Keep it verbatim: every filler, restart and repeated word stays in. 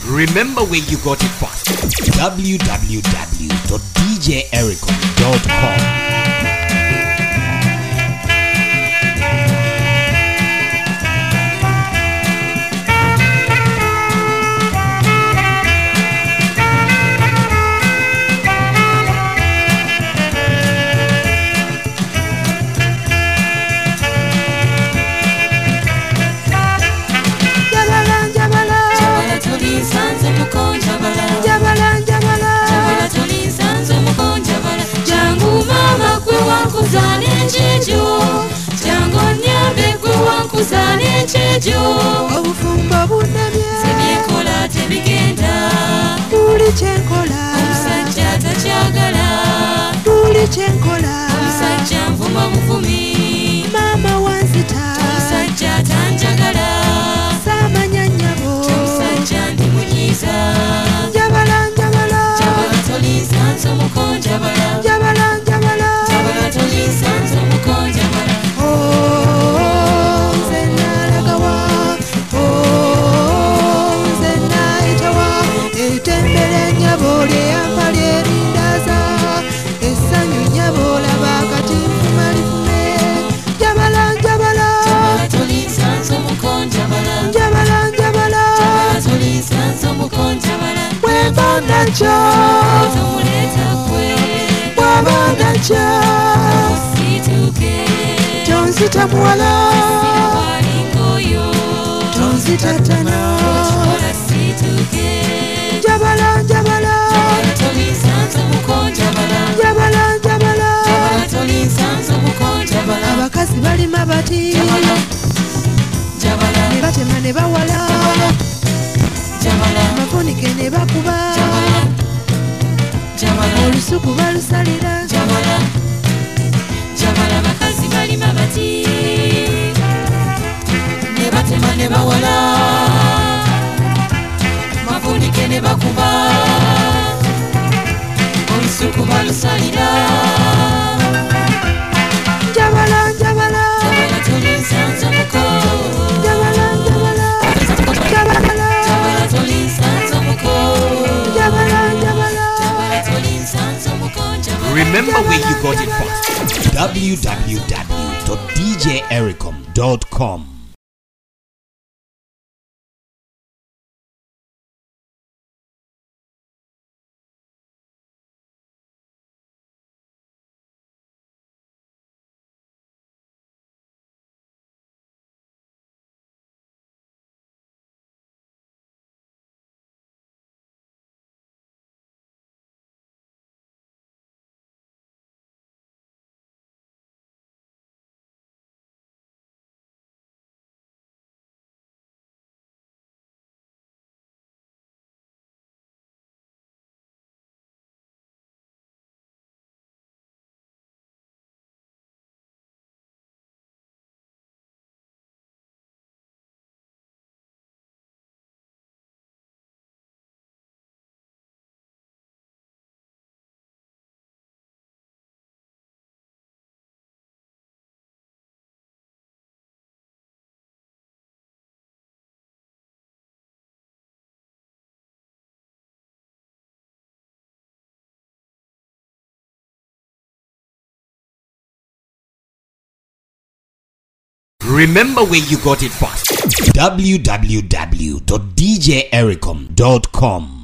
Remember where you got it first. w w w dot d j ericom dot com. Kuzane chejo obufumbo bunabye sebikola tebigenda tuli chenkola omusajja takyagala tuli chenkola omusajja nvuma buvumi mama wanzita omusajja tanjagala samanya nnyabo omusajja ndi munyiza njabala njabala njabala tolinsanze omukonjabala njabala njabala njabala tolinsanze omukonjabala Cha tumuleta kwe wabanda cha usituke tonsita mwala walingoyo tonsita tana usituke jabala jabala tolisanza mukonjabala jabala jabala tolisanza mukonjabala abakazi bali mabati jabala jabala ne batema ne bawala jabala mafonike ne bakuba jabala olusuku balusalira jabala jabala bakazi bali mabati ne batema ne bawala mafonike ne bakuba olusuku balusalira jabala jabala jabala tulisanza muko jabala jabala jabala jabala tulisanza muko jabala jabala Remember where you got it first. w w w dot d j ericom dot com. Remember where you got it first. w w w dot d j ericom dot com.